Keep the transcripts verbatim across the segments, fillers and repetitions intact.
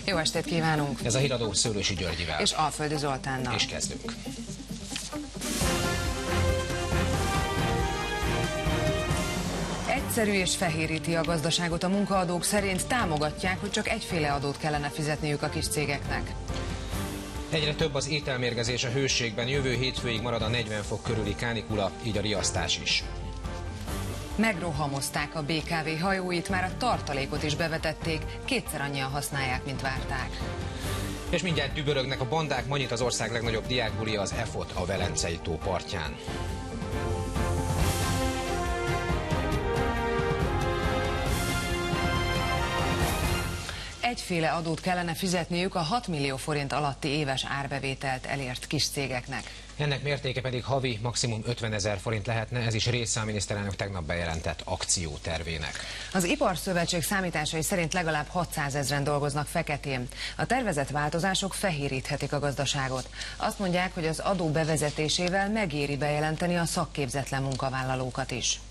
Jó estét kívánunk! Ez a híradó Szőlősi Györgyivel. És Alföldi Zoltánnal. És kezdünk. Egyszerű és fehéríti a gazdaságot a munkaadók szerint, támogatják, hogy csak egyféle adót kellene fizetniük a kis cégeknek. Egyre több az ételmérgezés a hőségben, jövő hétfőig marad a negyven fok körüli kánikula, így a riasztás is. Megrohamozták a bé ká vé hajóit, már a tartalékot is bevetették, kétszer annyian használják, mint várták. És mindjárt dübörögnek a bandák, ma nyit az ország legnagyobb diákbulia, az EFOT a Velencei tó partján. Egyféle adót kellene fizetniük a hat millió forint alatti éves árbevételt elért kis cégeknek. Ennek mértéke pedig havi maximum ötvenezer forint lehetne, ez is része a miniszterelnök tegnap bejelentett akciótervének. Az Iparszövetség számításai szerint legalább hatszázezren dolgoznak feketén. A tervezett változások fehéríthetik a gazdaságot. Azt mondják, hogy az adó bevezetésével megéri bejelenteni a szakképzetlen munkavállalókat is.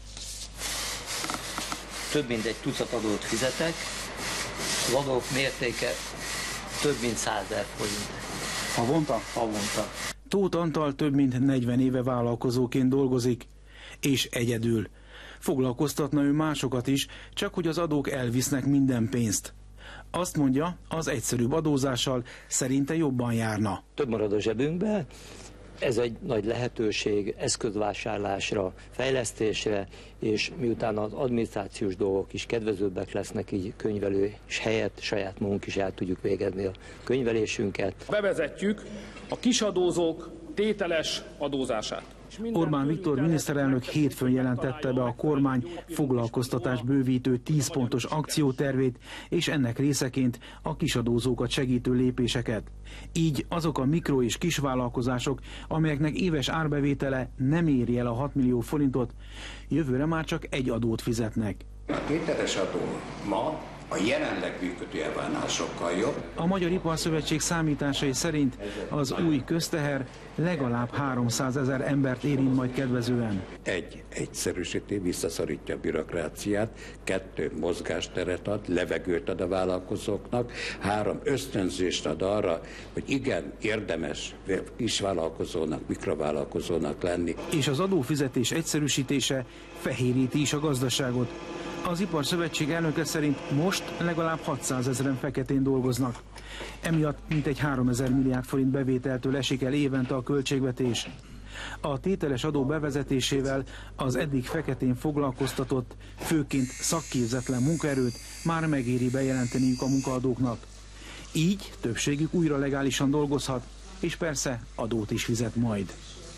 Több mint egy tucat adót fizetek, az adók mértéke több mint százezer forint. Havonta? Havonta. Tóth Antal több mint negyven éve vállalkozóként dolgozik, és egyedül. Foglalkoztatna ő másokat is, csak hogy az adók elvisznek minden pénzt. Azt mondja, az egyszerűbb adózással szerinte jobban járna. Több marad a zsebünkbe, ez egy nagy lehetőség eszközvásárlásra, fejlesztésre, és miután az adminisztrációs dolgok is kedvezőbbek lesznek, így könyvelő és helyett saját magunk is el tudjuk végezni a könyvelésünket. Bevezetjük a kisadózók tételes adózását. Orbán Viktor miniszterelnök hétfőn jelentette be a kormány foglalkoztatás bővítő tíz pontos akciótervét, és ennek részeként a kisadózókat segítő lépéseket. Így azok a mikro- és kisvállalkozások, amelyeknek éves árbevétele nem éri el a hat millió forintot, jövőre már csak egy adót fizetnek. A tételes adó ma a jelenleg működő elvánál sokkal jobb. A Magyar Iparszövetség számításai szerint az új közteher legalább háromszázezer embert érint majd kedvezően. Egy, egyszerűsíti, visszaszorítja a bürokráciát, kettő, mozgásteret ad, levegőt ad a vállalkozóknak, három, ösztönzést ad arra, hogy igen, érdemes kisvállalkozónak, mikrovállalkozónak lenni. És az adófizetés egyszerűsítése fehéríti is a gazdaságot. Az Iparszövetség elnöke szerint most legalább hatszázezren feketén dolgoznak. Emiatt mintegy háromezer milliárd forint bevételtől esik el évente a költségvetés. A tételes adó bevezetésével az eddig feketén foglalkoztatott, főként szakképzetlen munkaerőt már megéri bejelenteniük a munkaadóknak. Így többségük újra legálisan dolgozhat, és persze adót is fizet majd.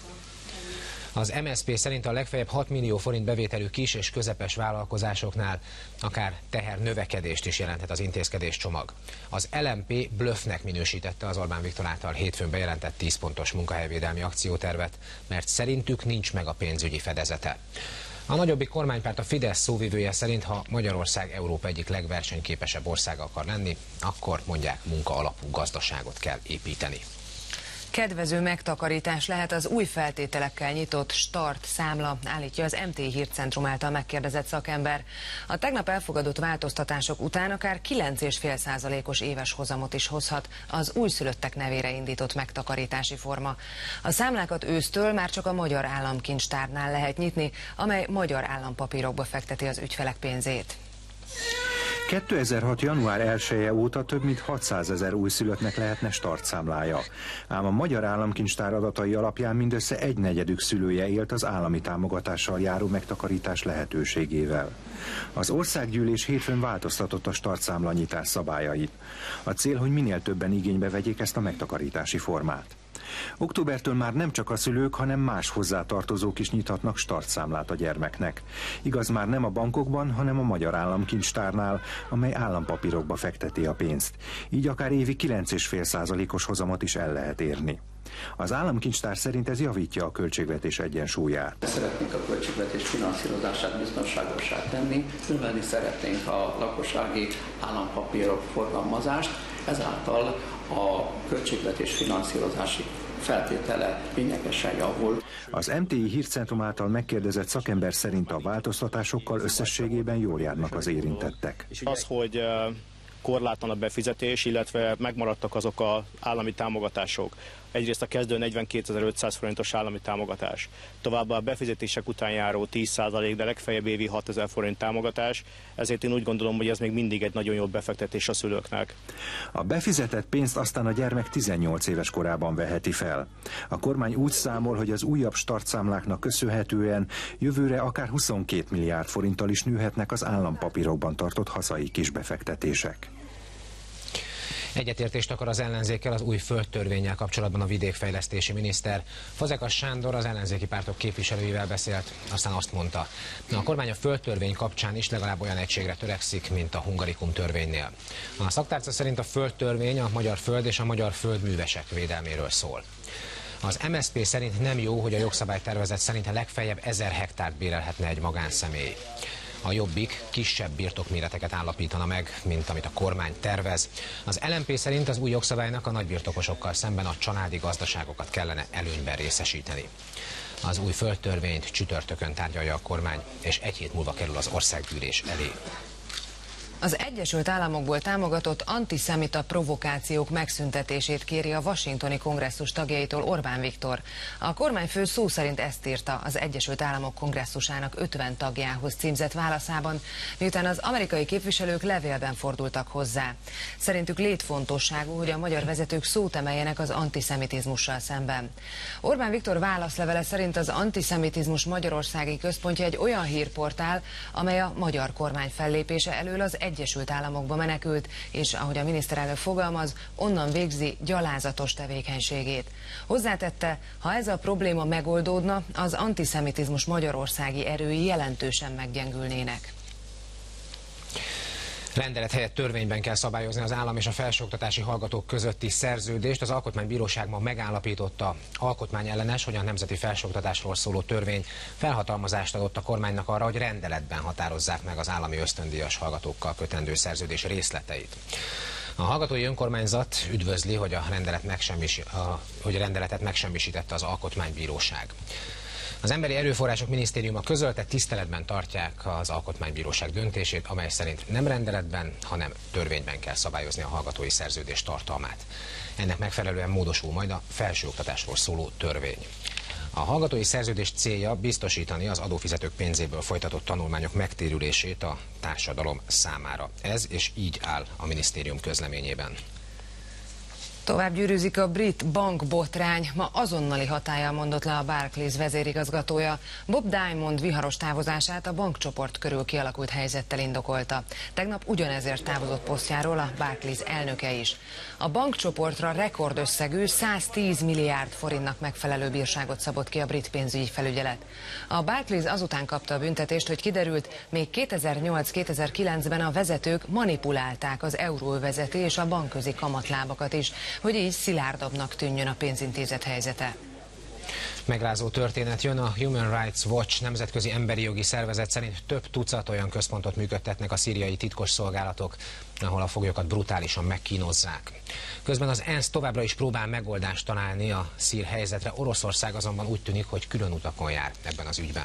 Az em es zé pé szerint a legfeljebb hat millió forint bevételű kis és közepes vállalkozásoknál akár teher növekedést is jelenthet az intézkedés csomag. Az el em pé blöffnek minősítette az Orbán Viktor által hétfőn bejelentett tíz pontos munkahelyvédelmi akciótervet, mert szerintük nincs meg a pénzügyi fedezete. A nagyobbik kormánypárt, a Fidesz szóvivője szerint, ha Magyarország Európa egyik legversenyképesebb országa akar lenni, akkor mondják, munka alapú gazdaságot kell építeni. Kedvező megtakarítás lehet az új feltételekkel nyitott Start számla, állítja az em té i Hírcentrum által megkérdezett szakember. A tegnap elfogadott változtatások után akár kilenc egész öt százalékos éves hozamot is hozhat az újszülöttek nevére indított megtakarítási forma. A számlákat ősztől már csak a Magyar Államkincstárnál lehet nyitni, amely magyar állampapírokba fekteti az ügyfelek pénzét. kétezer-hat. január elseje óta több mint hatszázezer újszülöttnek lehetne startszámlája. Ám a Magyar Államkincstár adatai alapján mindössze egy negyedük szülője élt az állami támogatással járó megtakarítás lehetőségével. Az országgyűlés hétfőn változtatott a startszámla nyitás szabályait. A cél, hogy minél többen igénybe vegyék ezt a megtakarítási formát. Októbertől már nem csak a szülők, hanem más hozzátartozók is nyithatnak startszámlát a gyermeknek. Igaz, már nem a bankokban, hanem a Magyar Államkincstárnál, amely állampapírokba fekteti a pénzt. Így akár évi kilenc egész öt százalékos hozamot is el lehet érni. Az Államkincstár szerint ez javítja a költségvetés egyensúlyát. Szeretnénk a költségvetés finanszírozását biztonságossá tenni, növelni szeretnénk a lakossági állampapírok forgalmazást, ezáltal a költségvetés finanszírozási feltétele lényegesen javul. Az em té i Hírcentrum által megkérdezett szakember szerint a változtatásokkal összességében jól járnak az érintettek. Az, hogy korlátlan a befizetés, illetve megmaradtak azok az állami támogatások. Egyrészt a kezdő negyvenkétezer-ötszáz forintos állami támogatás. Továbbá a befizetések után járó tíz százalék, de legfeljebb évi hatezer forint támogatás, ezért én úgy gondolom, hogy ez még mindig egy nagyon jó befektetés a szülőknek. A befizetett pénzt aztán a gyermek tizennyolc éves korában veheti fel. A kormány úgy számol, hogy az újabb startszámláknak köszönhetően jövőre akár huszonkét milliárd forinttal is nőhetnek az állampapírokban tartott hazai kisbefektetések. Egyetértést akar az ellenzékkel az új földtörvénnyel kapcsolatban a vidékfejlesztési miniszter. Fazekas Sándor az ellenzéki pártok képviselőivel beszélt, aztán azt mondta, a kormány a földtörvény kapcsán is legalább olyan egységre törekszik, mint a hungarikum törvénynél. A szaktárca szerint a földtörvény a magyar föld és a magyar földművesek védelméről szól. Az em es zé pé szerint nem jó, hogy a jogszabálytervezet szerint legfeljebb ezer hektárt bérelhetne egy magánszemély. A Jobbik kisebb birtokméreteket állapítana meg, mint amit a kormány tervez. Az el em pé szerint az új jogszabálynak a nagybirtokosokkal szemben a családi gazdaságokat kellene előnyben részesíteni. Az új földtörvényt csütörtökön tárgyalja a kormány, és egy hét múlva kerül az országgyűlés elé. Az Egyesült Államokból támogatott antiszemita provokációk megszüntetését kéri a washingtoni kongresszus tagjaitól Orbán Viktor. A kormányfő szó szerint ezt írta az Egyesült Államok kongresszusának ötven tagjához címzett válaszában, miután az amerikai képviselők levélben fordultak hozzá. Szerintük létfontosságú, hogy a magyar vezetők szót emeljenek az antiszemitizmussal szemben. Orbán Viktor válaszlevele szerint az antiszemitizmus magyarországi központja egy olyan hírportál, amely a magyar kormány fellépése elől az Egyesült Államokba menekült, és ahogy a miniszterelnök fogalmaz, onnan végzi gyalázatos tevékenységét. Hozzátette, ha ez a probléma megoldódna, az antiszemitizmus magyarországi erői jelentősen meggyengülnének. Rendelet helyett törvényben kell szabályozni az állam és a felsőoktatási hallgatók közötti szerződést. Az Alkotmánybíróság ma megállapította, alkotmányellenes, hogy a nemzeti felsőoktatásról szóló törvény felhatalmazást adott a kormánynak arra, hogy rendeletben határozzák meg az állami ösztöndíjas hallgatókkal kötendő szerződés részleteit. A hallgatói önkormányzat üdvözli, hogy a, rendelet megsemmis, a, hogy a rendeletet megsemmisítette az Alkotmánybíróság. Az Emberi Erőforrások Minisztériuma közölte, tiszteletben tartják az Alkotmánybíróság döntését, amely szerint nem rendeletben, hanem törvényben kell szabályozni a hallgatói szerződés tartalmát. Ennek megfelelően módosul majd a felsőoktatásról szóló törvény. A hallgatói szerződés célja biztosítani az adófizetők pénzéből folytatott tanulmányok megtérülését a társadalom számára. Ez és így áll a minisztérium közleményében. Tovább gyűrűzik a brit bankbotrány. Ma azonnali hatállyal mondott le a Barclays vezérigazgatója. Bob Diamond viharos távozását a bankcsoport körül kialakult helyzettel indokolta. Tegnap ugyanezért távozott posztjáról a Barclays elnöke is. A bankcsoportra rekordösszegű száztíz milliárd forintnak megfelelő bírságot szabott ki a brit pénzügyi felügyelet. A Barclays azután kapta a büntetést, hogy kiderült, még kétezer-nyolc-kétezer-kilencben a vezetők manipulálták az euróövezeti és a bankközi kamatlábakat is, hogy így szilárdabbnak tűnjön a pénzintézet helyzete. Megrázó történet jön. A Human Rights Watch nemzetközi emberi jogi szervezet szerint több tucat olyan központot működtetnek a szíriai titkosszolgálatok, ahol a foglyokat brutálisan megkínozzák. Közben az ENSZ továbbra is próbál megoldást találni a szír helyzetre. Oroszország azonban úgy tűnik, hogy külön utakon jár ebben az ügyben.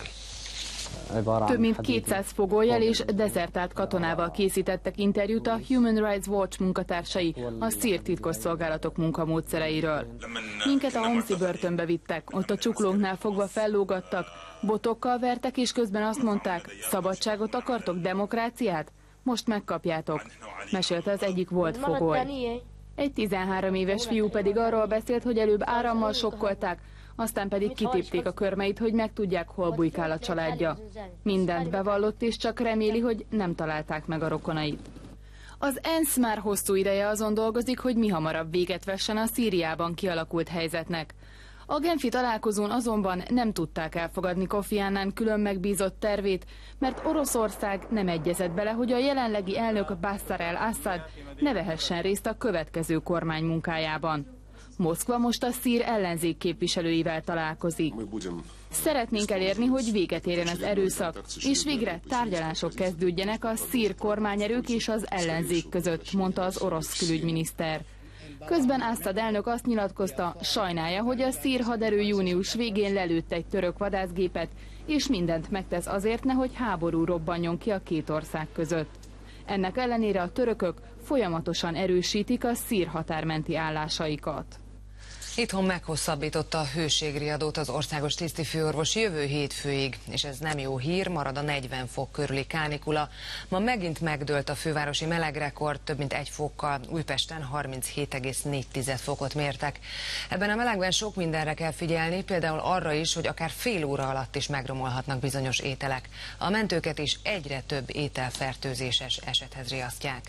Több mint kétszáz fogollyal és dezertált katonával készítettek interjút a Human Rights Watch munkatársai a szír titkosszolgálatok munkamódszereiről. Minket a Homsi börtönbe vittek, ott a csuklónknál fogva fellógattak, botokkal vertek, és közben azt mondták, szabadságot akartok, demokráciát? Most megkapjátok, mesélte az egyik volt fogoly. Egy tizenhárom éves fiú pedig arról beszélt, hogy előbb árammal sokkolták, aztán pedig kitépték a körmeit, hogy megtudják, hol bujkál a családja. Mindent bevallott, és csak reméli, hogy nem találták meg a rokonait. Az ENSZ már hosszú ideje azon dolgozik, hogy mihamarabb véget vessen a Szíriában kialakult helyzetnek. A genfi találkozón azonban nem tudták elfogadni Kofi Annan külön megbízott tervét, mert Oroszország nem egyezett bele, hogy a jelenlegi elnök Bashar el-Assad ne vehessen részt a következő kormány munkájában. Moszkva most a szír ellenzék képviselőivel találkozik. Szeretnénk elérni, hogy véget érjen az erőszak, és végre tárgyalások kezdődjenek a szír kormányerők és az ellenzék között, mondta az orosz külügyminiszter. Közben Assad elnök azt nyilatkozta, sajnálja, hogy a szír haderő június végén lelőtt egy török vadászgépet, és mindent megtesz azért, nehogy háború robbanjon ki a két ország között. Ennek ellenére a törökök folyamatosan erősítik a szír határmenti állásaikat. Itthon meghosszabbította a hőségriadót az országos tisztifőorvos jövő hétfőig, és ez nem jó hír, marad a negyven fok körüli kánikula. Ma megint megdőlt a fővárosi melegrekord, több mint egy fokkal, Újpesten harminchét egész négy fokot mértek. Ebben a melegben sok mindenre kell figyelni, például arra is, hogy akár fél óra alatt is megromolhatnak bizonyos ételek. A mentőket is egyre több ételfertőzéses esethez riasztják.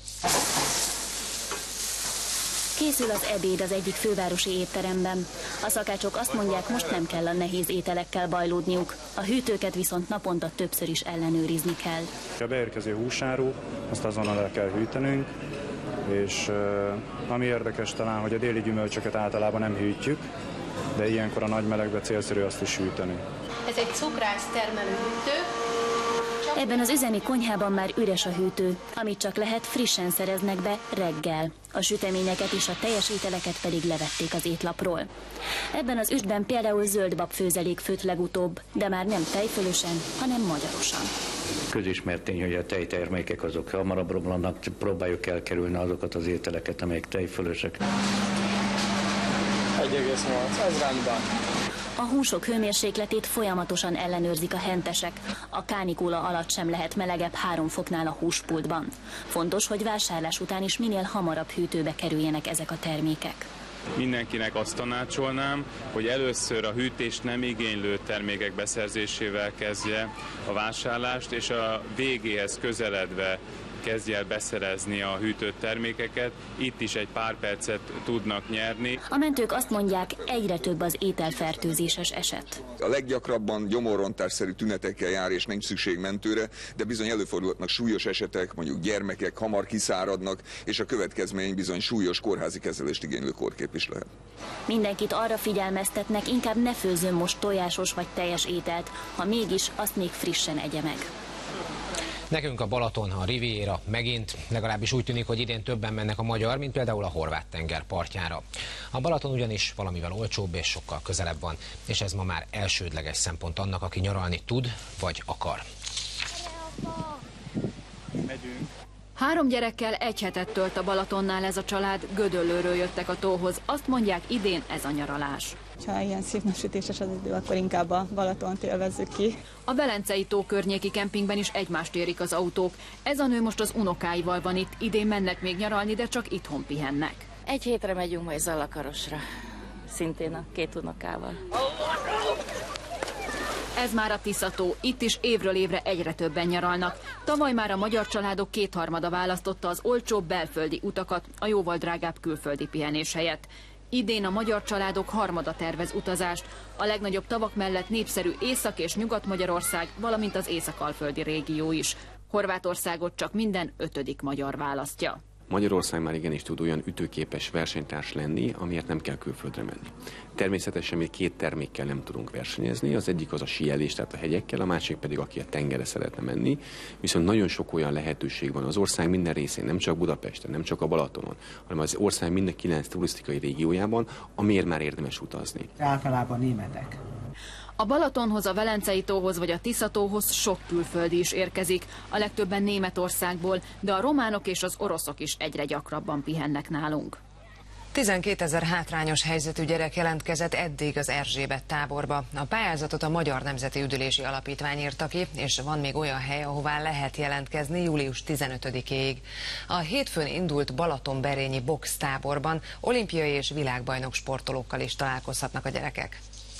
Készül az ebéd az egyik fővárosi étteremben. A szakácsok azt mondják, most nem kell a nehéz ételekkel bajlódniuk. A hűtőket viszont naponta többször is ellenőrizni kell. A beérkező húsáru, azt azonnal el kell hűtenünk, és uh, ami érdekes talán, hogy a déli gyümölcsöket általában nem hűtjük, de ilyenkor a nagy melegbe célszerű azt is hűteni. Ez egy cukrász termelő hűtő. Ebben az üzemi konyhában már üres a hűtő, amit csak lehet frissen szereznek be reggel. A süteményeket és a teljes ételeket pedig levették az étlapról. Ebben az üstben például zöldbab főzelék főtt legutóbb, de már nem tejfölösen, hanem magyarosan. Közismert tény, hogy a tejtermékek azok hamarabb romlanak, próbáljuk elkerülni azokat az ételeket, amelyek tejfölösek. egy egész nyolc, ez rendben. A húsok hőmérsékletét folyamatosan ellenőrzik a hentesek. A kánikula alatt sem lehet melegebb három foknál a húspultban. Fontos, hogy vásárlás után is minél hamarabb hűtőbe kerüljenek ezek a termékek. Mindenkinek azt tanácsolnám, hogy először a hűtést nem igénylő termékek beszerzésével kezdje a vásárlást, és a végéhez közeledve kezdje el beszerezni a hűtött termékeket, itt is egy pár percet tudnak nyerni. A mentők azt mondják, egyre több az ételfertőzéses eset. A leggyakrabban gyomorrontásszerű tünetekkel jár, és nincs szükség mentőre, de bizony előfordulhatnak súlyos esetek, mondjuk gyermekek hamar kiszáradnak, és a következmény bizony súlyos kórházi kezelést igénylő kórkép is lehet. Mindenkit arra figyelmeztetnek, inkább ne főzzön most tojásos vagy teljes ételt, ha mégis, azt még frissen egye meg. Nekünk a Balaton, a Riviera megint, legalábbis úgy tűnik, hogy idén többen mennek a magyar, mint például a horvát-tenger partjára. A Balaton ugyanis valamivel olcsóbb és sokkal közelebb van, és ez ma már elsődleges szempont annak, aki nyaralni tud vagy akar. Megyünk. Három gyerekkel egy hetet tölt a Balatonnál ez a család, Gödöllőről jöttek a tóhoz. Azt mondják, idén ez a nyaralás. Ha ilyen szívnapsütéses az idő, akkor inkább a Balatont élvezzük ki. A Velencei tó környéki kempingben is egymást érik az autók. Ez a nő most az unokáival van itt, idén mennek még nyaralni, de csak itthon pihennek. Egy hétre megyünk majd Zalakarosra, szintén a két unokával. Ez már a Tisza-tó, itt is évről évre egyre többen nyaralnak. Tavaly már a magyar családok kétharmada választotta az olcsóbb belföldi utakat, a jóval drágább külföldi pihenés helyett. Idén a magyar családok harmada tervez utazást. A legnagyobb tavak mellett népszerű Észak- és Nyugat-Magyarország, valamint az észak-alföldi régió is. Horvátországot csak minden ötödik magyar választja. Magyarország már igenis tud olyan ütőképes versenytárs lenni, amiért nem kell külföldre menni. Természetesen mi két termékkel nem tudunk versenyezni, az egyik az a síelés, tehát a hegyekkel, a másik pedig aki a tengerre szeretne menni, viszont nagyon sok olyan lehetőség van az ország minden részén, nem csak Budapesten, nem csak a Balatonon, hanem az ország minden kilenc turisztikai régiójában, amiért már érdemes utazni. Általában németek. A Balatonhoz, a Velencei tóhoz vagy a Tisza-tóhoz sok külföldi is érkezik, a legtöbben Németországból, de a románok és az oroszok is egyre gyakrabban pihennek nálunk. tizenkétezer hátrányos helyzetű gyerek jelentkezett eddig az Erzsébet táborba. A pályázatot a Magyar Nemzeti Üdülési Alapítvány írta ki, és van még olyan hely, ahová lehet jelentkezni július tizenötödikéig. A hétfőn indult Balatonberényi box táborban olimpiai és világbajnok sportolókkal is találkozhatnak a gyerekek.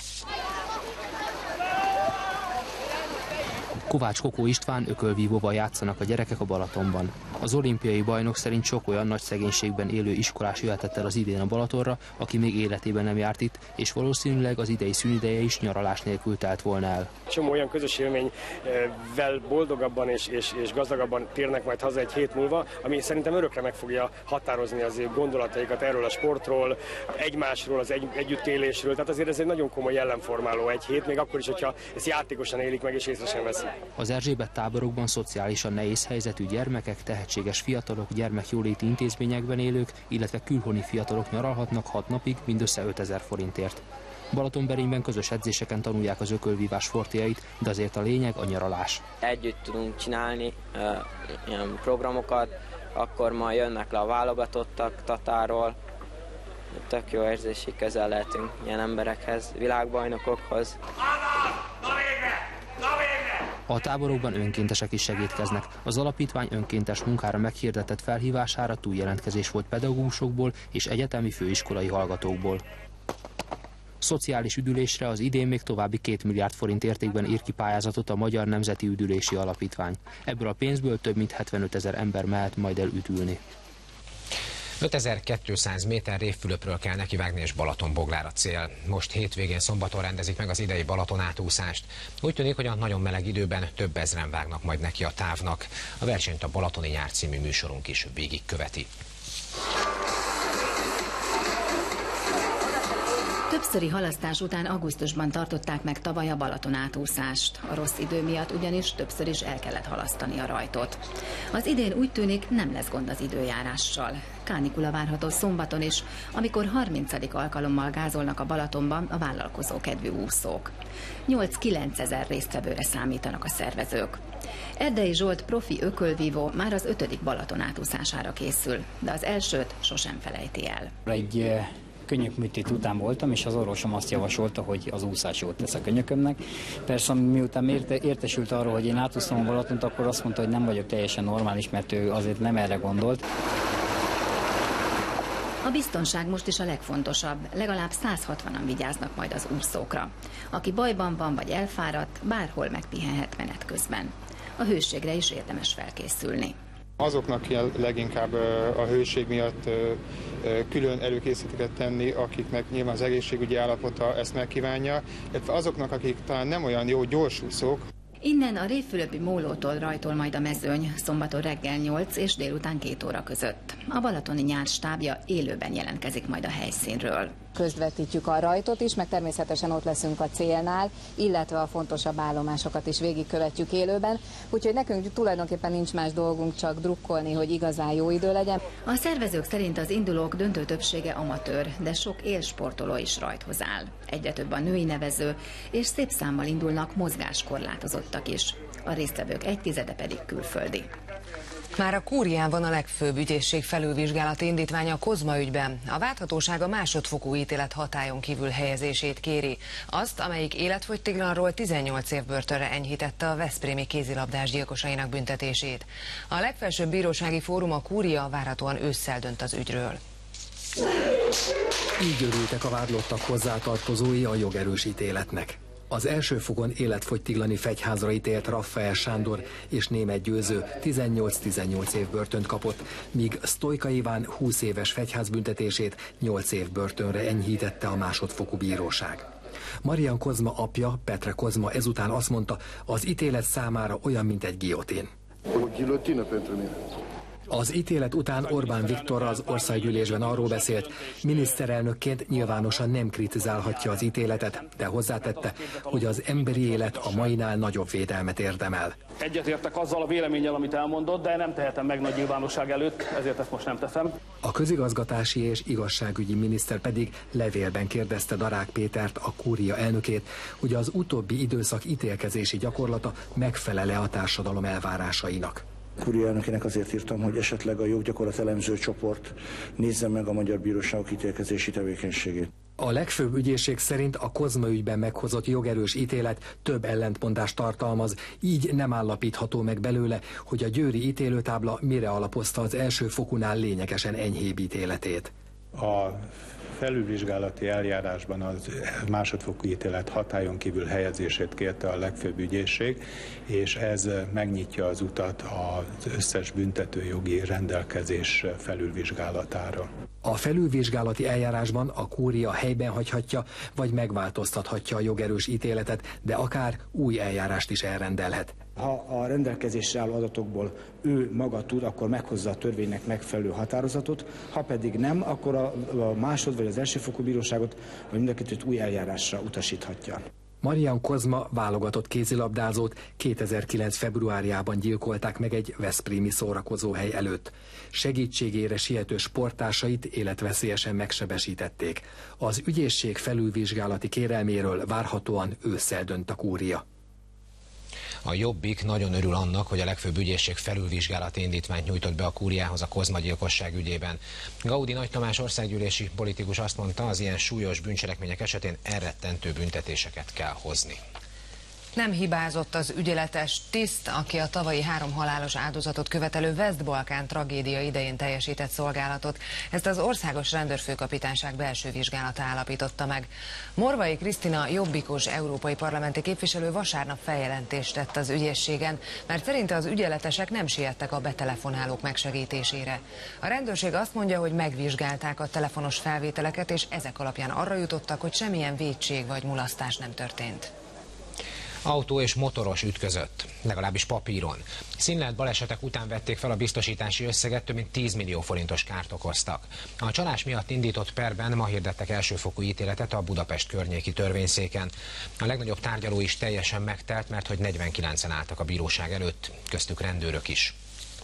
Kovács Kokó István ökölvívóval játszanak a gyerekek a Balatonban. Az olimpiai bajnok szerint sok olyan nagy szegénységben élő iskolás jöhetett el az idén a Balatonra, aki még életében nem járt itt, és valószínűleg az idei szünideje is nyaralás nélkül telt volna el. Csomó olyan közös élményvel boldogabban és, és, és gazdagabban térnek majd haza egy hét múlva, ami szerintem örökre meg fogja határozni az ő gondolataikat erről a sportról, egymásról, az egy, együttélésről. Tehát azért ez egy nagyon komoly jellemformáló egy hét, még akkor is, hogyha ezt játékosan élik meg és észre sem veszik. Az Erzsébet táborokban szociálisan nehéz helyzetű gyermekek, tehetséges fiatalok, gyermekjóléti intézményekben élők, illetve külhoni fiatalok nyaralhatnak hat napig mindössze ötezer forintért. Balatonberényben közös edzéseken tanulják az ökölvívás fortéjait, de azért a lényeg a nyaralás. Együtt tudunk csinálni uh, ilyen programokat, akkor majd jönnek le a válogatottak Tatáról. Tök jó érzés, hogy közel lehetünk ilyen emberekhez, világbajnokokhoz. A táborokban önkéntesek is segítkeznek. Az alapítvány önkéntes munkára meghirdetett felhívására túljelentkezés volt pedagógusokból és egyetemi főiskolai hallgatókból. Szociális üdülésre az idén még további két milliárd forint értékben ír ki pályázatot a Magyar Nemzeti Üdülési Alapítvány. Ebből a pénzből több mint hetvenöt ezer ember mehet majd el üdülni. ötezer-kétszáz méter Révfülöpről kell nekivágni, és Balatonboglára cél. Most hétvégén szombaton rendezik meg az idei Balaton átúszást. Úgy tűnik, hogy a nagyon meleg időben több ezren vágnak majd neki a távnak. A versenyt a Balatoni Nyár című műsorunk is végigköveti. Többszöri halasztás után augusztusban tartották meg tavaly a Balaton átúszást. A rossz idő miatt ugyanis többször is el kellett halasztani a rajtot. Az idén úgy tűnik, nem lesz gond az időjárással. Kánikula várható szombaton is, amikor harmincadik alkalommal gázolnak a Balatonban a vállalkozó kedvű úszók. nyolc-kilenc ezer résztvevőre számítanak a szervezők. Erdei Zsolt profi ökölvívó már az ötödik Balaton átúszására készül, de az elsőt sosem felejti el. Egy könyökműtét után voltam, és az orvosom azt javasolta, hogy az úszás jót tesz a könyökömnek. Persze, miután érte, értesült arról, hogy én átúszom a Balatont, akkor azt mondta, hogy nem vagyok teljesen normális, mert ő azért nem erre gondolt. A biztonság most is a legfontosabb, legalább száz hatvanan vigyáznak majd az úszókra. Aki bajban van vagy elfáradt, bárhol megpihenhet menet közben. A hőségre is érdemes felkészülni. Azoknak kell leginkább a hőség miatt külön előkészíteket tenni, akiknek nyilván az egészségügyi állapota ezt megkívánja, illetve azoknak, akik talán nem olyan jó gyorsúszók. Innen a Révfülöpi mólótól rajtol majd a mezőny, szombaton reggel nyolc és délután két óra között. A Balatoni Nyár stábja élőben jelentkezik majd a helyszínről. Közvetítjük a rajtot is, meg természetesen ott leszünk a célnál, illetve a fontosabb állomásokat is végigkövetjük élőben, úgyhogy nekünk tulajdonképpen nincs más dolgunk, csak drukkolni, hogy igazán jó idő legyen. A szervezők szerint az indulók döntő többsége amatőr, de sok élsportoló is rajthoz áll. Egyre több a női nevező, és szép számmal indulnak mozgáskorlátozottak is. A résztvevők egy tizede pedig külföldi. Már a Kúriában a legfőbb ügyészség felülvizsgálati indítványa a Kozma ügyben. A vádhatóság a másodfokú ítélet hatályon kívül helyezését kéri. Azt, amelyik életfogytiglanról tizennyolc év börtönre enyhítette a veszprémi kézilabdás gyilkosainak büntetését. A legfelsőbb bírósági fórum, a Kúria várhatóan ősszel dönt az ügyről. Így örültek a vádlottak hozzátartozói a jogerős ítéletnek. Az első fokon életfogytiglani fegyházra ítélt Raffael Sándor és Németh Győző tizennyolc-tizennyolc év börtönt kapott, míg Sztojka Iván húsz éves fegyházbüntetését nyolc év börtönre enyhítette a másodfokú bíróság. Marian Kozma apja, Petre Kozma ezután azt mondta, az ítélet számára olyan, mint egy guillotine. Az ítélet után Orbán Viktor az országgyűlésben arról beszélt, miniszterelnökként nyilvánosan nem kritizálhatja az ítéletet, de hozzátette, hogy az emberi élet a mainál nagyobb védelmet érdemel. Egyetértek azzal a véleménnyel, amit elmondott, de nem tehetem meg nagy nyilvánosság előtt, ezért ezt most nem teszem. A közigazgatási és igazságügyi miniszter pedig levélben kérdezte Darák Pétert, a Kúria elnökét, hogy az utóbbi időszak ítélkezési gyakorlata megfelel-e a társadalom elvárásainak. Kúria elnökének azért írtam, hogy esetleg a joggyakorlat elemző csoport nézze meg a magyar bíróságok ítélkezési tevékenységét. A legfőbb ügyészség szerint a Kozma ügyben meghozott jogerős ítélet több ellentmondást tartalmaz, így nem állapítható meg belőle, hogy a győri ítélőtábla mire alapozta az első fokunál lényegesen enyhébb ítéletét. A felülvizsgálati eljárásban az másodfokú ítélet hatályon kívül helyezését kérte a legfőbb ügyészség, és ez megnyitja az utat az összes büntetőjogi rendelkezés felülvizsgálatára. A felülvizsgálati eljárásban a Kúria helyben hagyhatja, vagy megváltoztathatja a jogerős ítéletet, de akár új eljárást is elrendelhet. Ha a rendelkezésre álló adatokból ő maga tud, akkor meghozza a törvénynek megfelelő határozatot, ha pedig nem, akkor a, a másod vagy az elsőfokú bíróságot, vagy mind a kettőt új eljárásra utasíthatja. Marian Kozma válogatott kézilabdázót kétezer-kilenc februárjában gyilkolták meg egy veszprémi szórakozóhely előtt. Segítségére siető sporttársait életveszélyesen megsebesítették. Az ügyészség felülvizsgálati kérelméről várhatóan ősszel dönt a kúria. A Jobbik nagyon örül annak, hogy a legfőbb ügyészség felülvizsgálati indítványt nyújtott be a kúriához a Kozma gyilkosság ügyében. Gaudi Nagy Tamás országgyűlési politikus azt mondta, az ilyen súlyos bűncselekmények esetén elrettentő büntetéseket kell hozni. Nem hibázott az ügyeletes tiszt, aki a tavalyi három halálos áldozatot követelő West-Balkán tragédia idején teljesített szolgálatot. Ezt az országos rendőrfőkapitányság belső vizsgálata állapította meg. Morvai Krisztina jobbikos európai parlamenti képviselő vasárnap feljelentést tett az ügyészségen, mert szerinte az ügyeletesek nem siettek a betelefonálók megsegítésére. A rendőrség azt mondja, hogy megvizsgálták a telefonos felvételeket, és ezek alapján arra jutottak, hogy semmilyen vétség vagy mulasztás nem történt. Autó és motoros ütközött, legalábbis papíron. Színlelt balesetek után vették fel a biztosítási összeget, több mint tíz millió forintos kárt okoztak. A csalás miatt indított perben ma hirdettek elsőfokú ítéletet a Budapest környéki törvényszéken. A legnagyobb tárgyaló is teljesen megtelt, mert hogy negyvenkilencen álltak a bíróság előtt, köztük rendőrök is.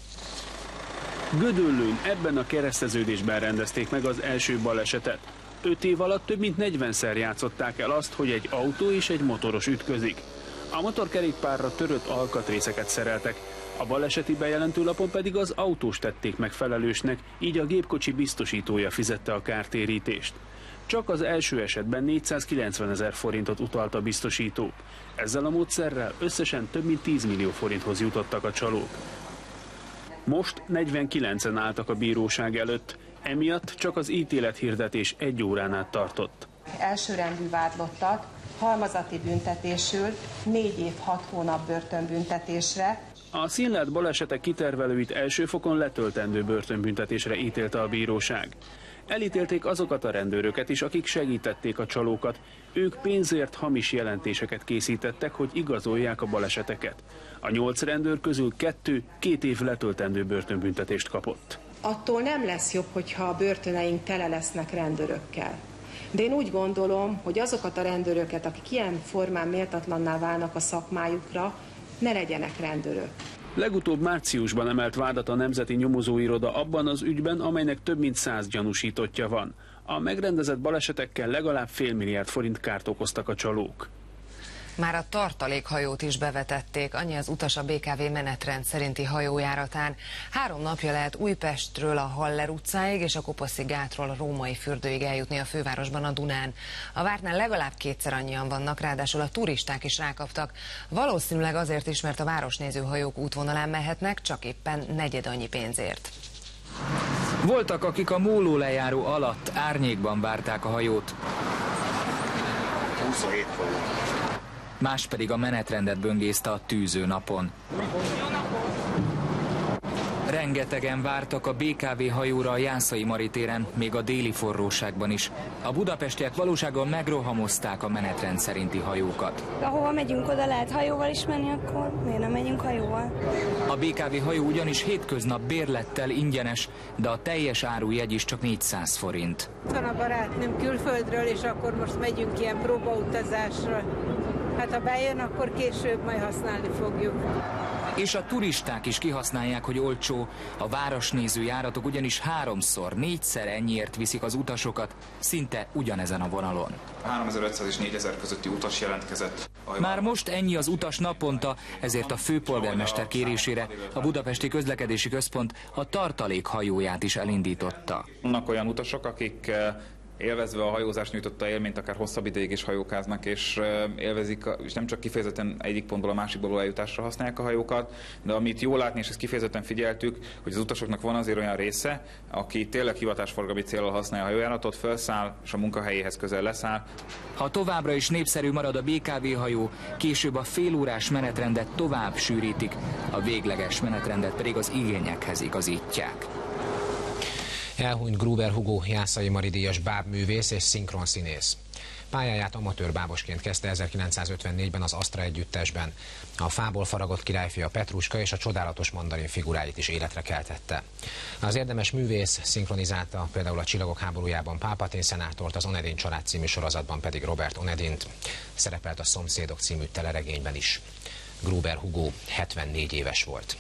Gödöllőn ebben a kereszteződésben rendezték meg az első balesetet. Öt év alatt több mint negyvenszer játszották el azt, hogy egy autó és egy motoros ütközik. A motorkerékpárra törött alkatrészeket szereltek, a baleseti bejelentőlapon pedig az autós tették meg felelősnek, így a gépkocsi biztosítója fizette a kártérítést. Csak az első esetben négyszázkilencven ezer forintot utalt a biztosító. Ezzel a módszerrel összesen több mint tíz millió forinthoz jutottak a csalók. Most negyvenkilencen álltak a bíróság előtt, emiatt csak az ítélethirdetés egy órán át tartott. Elsőrendű vádlottak halmazati büntetésül négy év hat hónap börtönbüntetésre. A színlelt balesetek kitervelőit első fokon letöltendő börtönbüntetésre ítélte a bíróság. Elítélték azokat a rendőröket is, akik segítették a csalókat. Ők pénzért hamis jelentéseket készítettek, hogy igazolják a baleseteket. A nyolc rendőr közül kettő két év letöltendő börtönbüntetést kapott. Attól nem lesz jobb, hogyha a börtöneink tele lesznek rendőrökkel. De én úgy gondolom, hogy azokat a rendőröket, akik ilyen formán méltatlanná válnak a szakmájukra, ne legyenek rendőrök. Legutóbb márciusban emelt vádat a Nemzeti Nyomozóiroda abban az ügyben, amelynek több mint száz gyanúsítottja van. A megrendezett balesetekkel legalább fél milliárd forint kárt okoztak a csalók. Már a tartalékhajót is bevetették, annyi az utas a bé ká vé menetrend szerinti hajójáratán. Három napja lehet Újpestről a Haller utcáig és a Koposzi gátról a Római fürdőig eljutni a fővárosban a Dunán. A vártnál legalább kétszer annyian vannak, ráadásul a turisták is rákaptak. Valószínűleg azért is, mert a városnéző hajók útvonalán mehetnek, csak éppen negyed annyi pénzért. Voltak, akik a móló lejáró alatt árnyékban várták a hajót. huszonhét forint. Más pedig a menetrendet böngészte a tűző napon. Rengetegen vártak a bé ká vé hajóra a Jászai Mari téren, még a déli forróságban is. A budapestiek valósággal megrohamozták a menetrend szerinti hajókat. Ahova megyünk, oda lehet hajóval is menni, akkor miért nem megyünk hajóval? A bé ká vé hajó ugyanis hétköznap bérlettel ingyenes, de a teljes árujegy is csak négyszáz forint. Van a barátnőm külföldről, és akkor most megyünk ilyen próbautazásra. Hát ha bejön, akkor később majd használni fogjuk. És a turisták is kihasználják, hogy olcsó. A városnéző járatok ugyanis háromszor, négyszer ennyiért viszik az utasokat, szinte ugyanezen a vonalon. háromezer-ötszáz és négyezer közötti utas jelentkezett. Már most ennyi az utas naponta, ezért a főpolgármester kérésére a Budapesti Közlekedési Központ a tartalékhajóját is elindította. Vannak olyan utasok, akik élvezve a hajózást nyújtotta élményt, akár hosszabb ideig is hajókáznak, és élvezik, és nem csak kifejezetten egyik pontból a másikból eljutásra használják a hajókat, de amit jól látni, és ezt kifejezetten figyeltük, hogy az utasoknak van azért olyan része, aki tényleg hivatásforgalmi céllal használja a hajójáratot, felszáll, és a munkahelyéhez közel leszáll. Ha továbbra is népszerű marad a bé ká vé hajó, később a félórás menetrendet tovább sűrítik, a végleges menetrendet pedig az igényekhez igazítják. Elhunyt Gruber Hugo Jászai Mari díjas bábművész és szinkronszínész. Pályáját amatőr bábosként kezdte ezerkilencszázötvennégyben az Astra együttesben. A fából faragott királyfia Petruska és a csodálatos mandarin figuráit is életre keltette. Az érdemes művész szinkronizálta például a Csillagok háborújában Pálpatén szenátort, az Onedin család című sorozatban pedig Robert Onedint. Szerepelt a Szomszédok című teleregényben is. Gruber Hugo hetvennégy éves volt.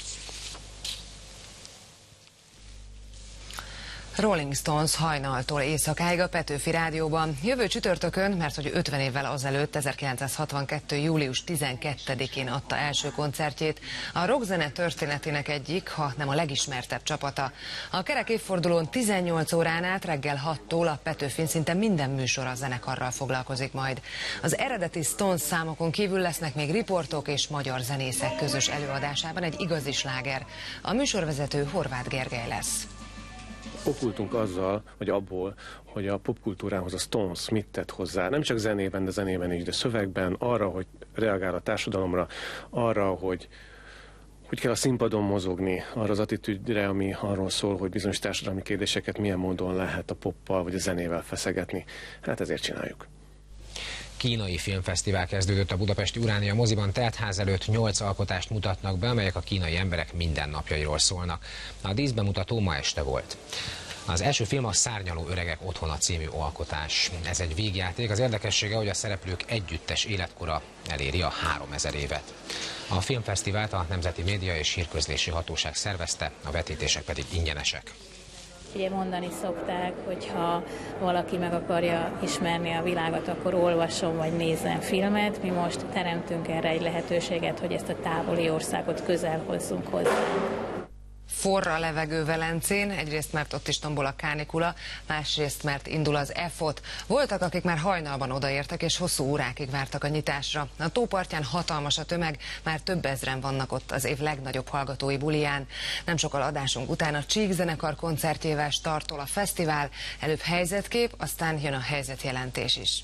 Rolling Stones hajnaltól éjszakáig a Petőfi Rádióban. Jövő csütörtökön, mert hogy ötven évvel azelőtt, ezerkilencszázhatvankettő. július tizenkettedikén adta első koncertjét a rockzene történetének egyik, ha nem a legismertebb csapata. A kerek évfordulón tizennyolc órán át reggel hattól a Petőfin szinte minden műsor a zenekarral foglalkozik majd. Az eredeti Stones számokon kívül lesznek még riportok és magyar zenészek közös előadásában egy igazi sláger. A műsorvezető Horváth Gergely lesz. Okultunk azzal, vagy abból, hogy a popkultúrához a Stones mit tett hozzá, nem csak zenében, de zenében is, de szövegben, arra, hogy reagál a társadalomra, arra, hogy hogy kell a színpadon mozogni, arra az attitűdre, ami arról szól, hogy bizonyos társadalmi kérdéseket milyen módon lehet a poppal vagy a zenével feszegetni. Hát ezért csináljuk. Kínai filmfesztivál kezdődött a budapesti Uránia moziban, teltház előtt nyolc alkotást mutatnak be, amelyek a kínai emberek mindennapjairól szólnak. A díszbemutató ma este volt. Az első film a Szárnyaló öregek otthona című alkotás. Ez egy vígjáték, az érdekessége, hogy a szereplők együttes életkora eléri a háromezer évet. A filmfesztivált a Nemzeti Média és Hírközlési Hatóság szervezte, a vetítések pedig ingyenesek. Ugye mondani szokták, hogy ha valaki meg akarja ismerni a világot, akkor olvasson vagy nézzen filmet. Mi most teremtünk erre egy lehetőséget, hogy ezt a távoli országot közel hozzunk hozzá. Forra a levegő Velencén, egyrészt mert ott is tombol a kánikula, másrészt mert indul az é ef o té. Voltak, akik már hajnalban odaértek, és hosszú órákig vártak a nyitásra. A tópartján hatalmas a tömeg, már több ezren vannak ott az év legnagyobb hallgatói buliján. Nem sokkal adásunk után a Csík zenekar koncertjével startol a fesztivál, előbb helyzetkép, aztán jön a helyzetjelentés is.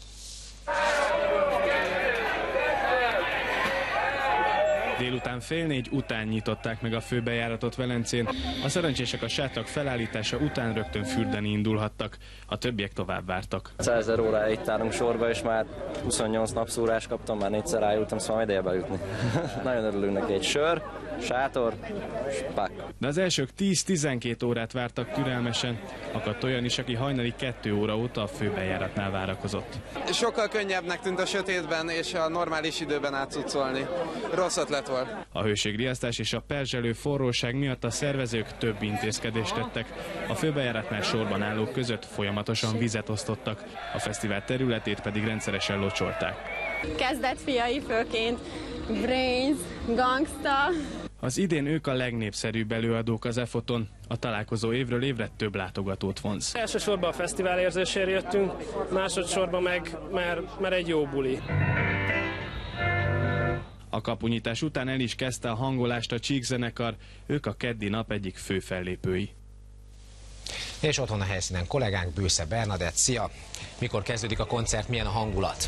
Délután fél négy után nyitották meg a főbejáratot Velencén. A szerencsések a sátrak felállítása után rögtön fürdeni indulhattak. A többiek tovább vártak. százezer óráig itt állunk sorba, és már huszonnyolc napszúrást kaptam, már négyszer rájultam, szóval ideje beütni. Nagyon örülünk neki, egy sör, sátor, spak. De az elsők tíz-tizenkét órát vártak türelmesen. Akadt olyan is, aki hajnali kettő óra óta a főbejáratnál várakozott. Sokkal könnyebbnek tűnt a sötétben és a normális időben átcucolni. Rossz ötlet volt. A hőségriasztás és a perzselő forróság miatt a szervezők több intézkedést tettek. A főbejáratnál sorban állók között folyamatosan vizet osztottak, a fesztivál területét pedig rendszeresen locsolták. Kezdett fiai főként, Brains, Gangsta. Az idén ők a legnépszerűbb előadók az é ef o té-on. A találkozó évről évre több látogatót vonz. Elsősorban a fesztivál érzésére jöttünk, másodszorban meg mert, mert egy jó buli. A kapunyítás után el is kezdte a hangolást a Csík zenekar, ők a keddi nap egyik fő fellépői. És otthon a helyszínen kollégánk, Bősze Bernadett. Szia! Mikor kezdődik a koncert, milyen a hangulat?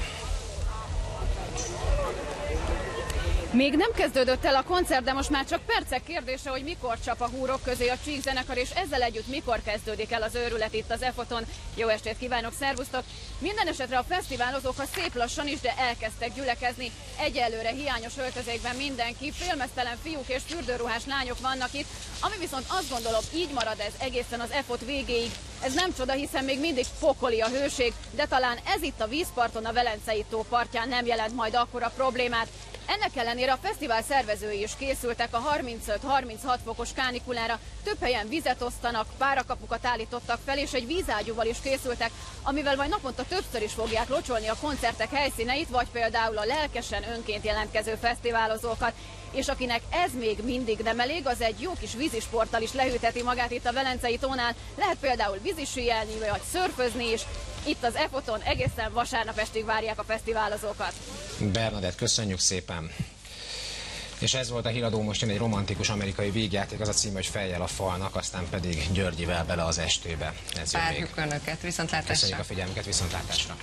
Még nem kezdődött el a koncert, de most már csak percek kérdése, hogy mikor csap a húrok közé a Csík zenekar, és ezzel együtt mikor kezdődik el az őrület itt az é ef o té-on. Jó estét kívánok, szervusztok! Minden esetre a fesztiválozók, ha szép lassan is, de elkezdtek gyülekezni. Egyelőre hiányos öltözékben mindenki, félmeztelen fiúk és fürdőruhás lányok vannak itt, ami viszont azt gondolom, így marad ez egészen az é ef o té végéig. Ez nem csoda, hiszen még mindig pokoli a hőség, de talán ez itt a vízparton, a Velencei tó partján nem jelent majd akkora problémát. Ennek ellenére a fesztivál szervezői is készültek a harmincöt-harminchat fokos kánikulára, több helyen vizet osztanak, párakapukat állítottak fel, és egy vízágyúval is készültek, amivel majd naponta többször is fogják locsolni a koncertek helyszíneit, vagy például a lelkesen önként jelentkező fesztiválozókat. És akinek ez még mindig nem elég, az egy jó kis vízisporttal is lehűtheti magát itt a Velencei tónál. Lehet például vízisíelni, vagy szörfözni is. Itt az é ef o té-on egészen vasárnap estig várják a fesztiválozókat. Bernadett, köszönjük szépen! És ez volt a híradó, most jön egy romantikus amerikai vígjáték, az a cím, hogy Fejjel a falnak, aztán pedig Györgyivel bele az estébe. Várjuk Önöket, viszontlátásra! Köszönjük a figyelmüket, viszontlátásra!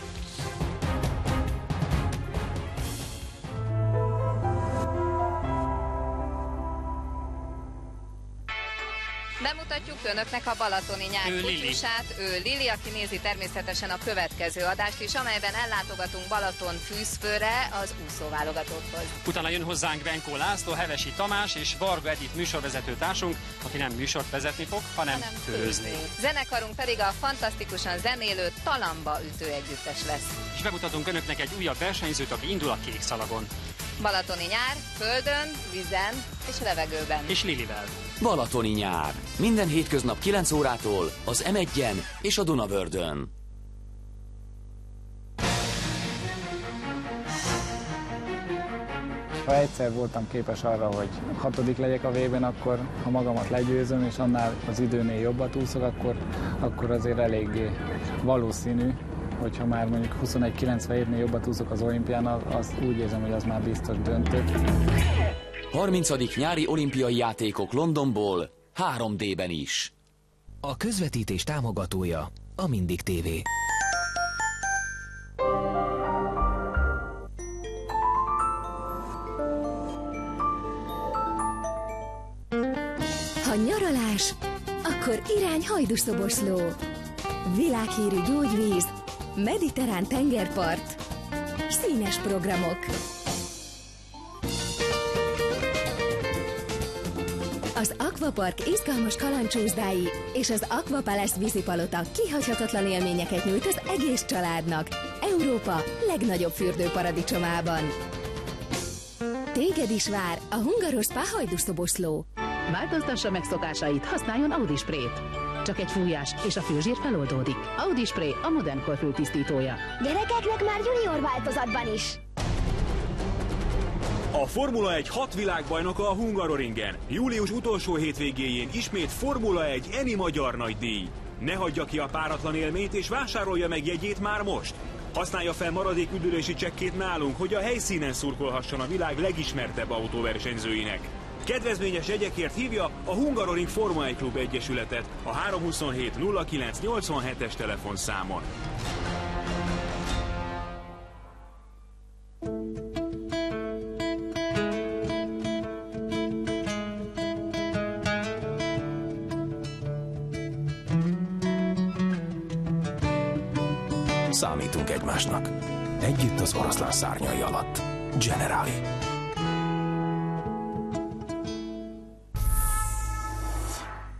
Bemutatjuk önöknek a balatoni nyár kutyusát, ő Lili, aki nézi természetesen a következő adást is, amelyben ellátogatunk Balaton fűzfőre az úszóválogatotthoz. Utána jön hozzánk Benkó László, Hevesi Tamás és Varga Edith műsorvezető társunk, aki nem műsort vezetni fog, hanem, hanem főzni. Zenekarunk pedig a fantasztikusan zenélő Talamba ütő együttes lesz. És bemutatunk önöknek egy újabb versenyzőt, aki indul a kék szalagon. Balatoni nyár, földön, vízen és levegőben. És Lilivel. Balatoni nyár. Minden hétköznap kilenc órától az em egyen és a Dunavördön. Ha egyszer voltam képes arra, hogy hatodik legyek a vében, akkor ha magamat legyőzöm, és annál az időnél jobbat úszok, akkor, akkor azért eléggé valószínű, hogyha már mondjuk huszonegy kilencvenhétnél jobbat úszok az olimpián, azt úgy érzem, hogy az már biztos döntő. harmincadik nyári olimpiai játékok Londonból három dében is. A közvetítés támogatója a Mindig té vé. Ha nyaralás, akkor irány Hajdúszoboszló. Világhírű gyógyvíz, mediterrán tengerpart, színes programok. Az Aquapark izgalmas kalandcsúszdái és az Aquapalace vízipalota kihagyhatatlan élményeket nyújt az egész családnak Európa legnagyobb fürdőparadicsomában. Téged is vár a Hungaros Spa Hajdúszoboszló. Változtassa meg szokásait, használjon Audi Sprayt. Csak egy fújás, és a főzsír feloldódik. Audi Spray a modern kor fültisztítója. Gyerekeknek már junior változatban is. A Formula egy hat világbajnoka a Hungaroringen. Július utolsó hétvégéjén ismét Formula egy Eni magyar nagydíj. Ne hagyja ki a páratlan élményt, és vásárolja meg jegyét már most. Használja fel maradék üdülési csekkét nálunk, hogy a helyszínen szurkolhasson a világ legismertebb autóversenyzőinek. Kedvezményes jegyekért hívja a Hungaroring Forma egy Klub Egyesületet a három huszonhét nulla kilenc nyolcvanhetes telefonszámon. Számítunk egymásnak. Együtt az oroszlán szárnyai alatt. Generali.